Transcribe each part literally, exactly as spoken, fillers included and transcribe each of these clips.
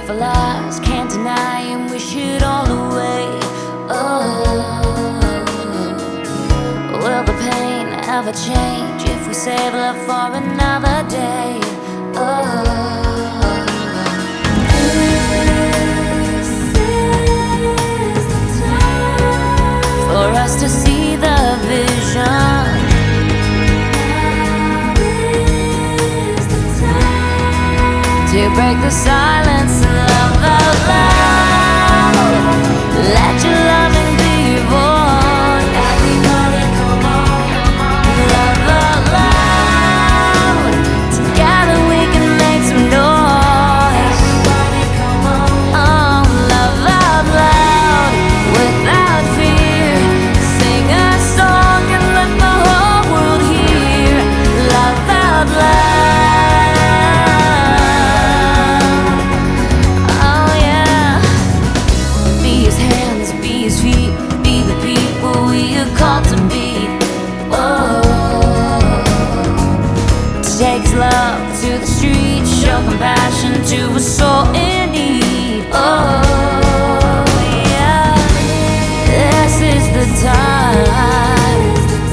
for lies, can't deny and wish it all away. Oh, will the pain ever change if we save love for another day? Oh, this is the time for us to see the vision. To break the silence and love out loud. Let your loving be your voice. Everybody come on, love out loud. Together we can make some noise. Everybody come on, oh, love out loud. Without fear, sing a song and let the whole world hear. Love out loud. Called to be. Oh, takes love to the streets, show compassion to a soul in need. Oh, yeah, this is the time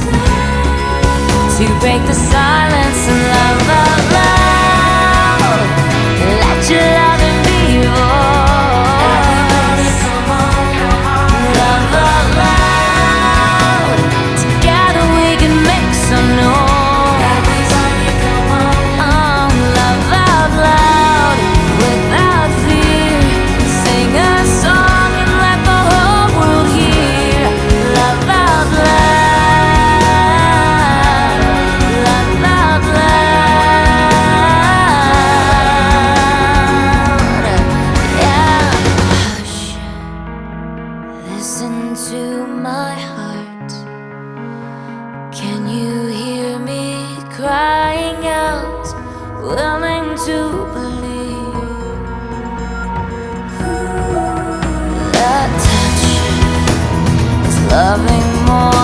to break the silence and love out loud. Let your loving be yours. Listen to my heart. Can you hear me crying out, willing to believe? That touch is loving more.